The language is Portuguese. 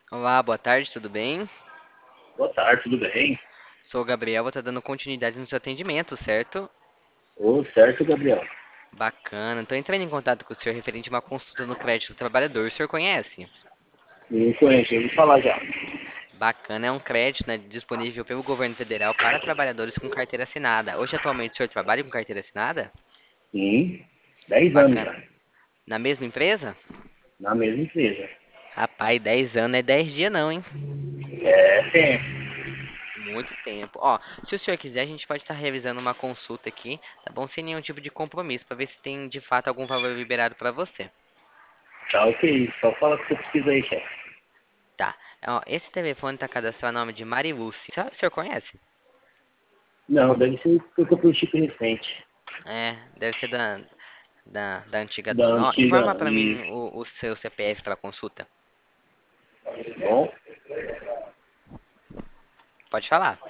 Olá, boa tarde, tudo bem? Boa tarde, tudo bem? Sou o Gabriel, vou estar dando continuidade no seu atendimento, certo? Ô, certo, Gabriel. Bacana. Estou entrando em contato com o senhor referente a uma consulta no crédito do trabalhador. O senhor conhece? Eu conheço, eu ouvi falar já. Bacana, é um crédito, né, disponível pelo governo federal para trabalhadores com carteira assinada. Hoje, atualmente, o senhor trabalha com carteira assinada? Sim, 10 anos Bacana. já, Na mesma empresa? na mesma empresa. Rapaz, 10 anos é 10 dias não, hein? É tempo. Muito tempo. Ó, se o senhor quiser, a gente pode estar revisando uma consulta aqui, tá bom? Sem nenhum tipo de compromisso, para ver se tem de fato algum valor liberado para você. Tá ok, só fala o que você precisa aí, chefe. Tá. Ó, esse telefone está cadastrado a nome de Mariluce. O senhor conhece? Não, deve ser porque eu tô com chip recente. É, deve ser da antiga Da dona. Ó, informa antiga para e... mim o seu CPF para consulta. Bom, Pode falar.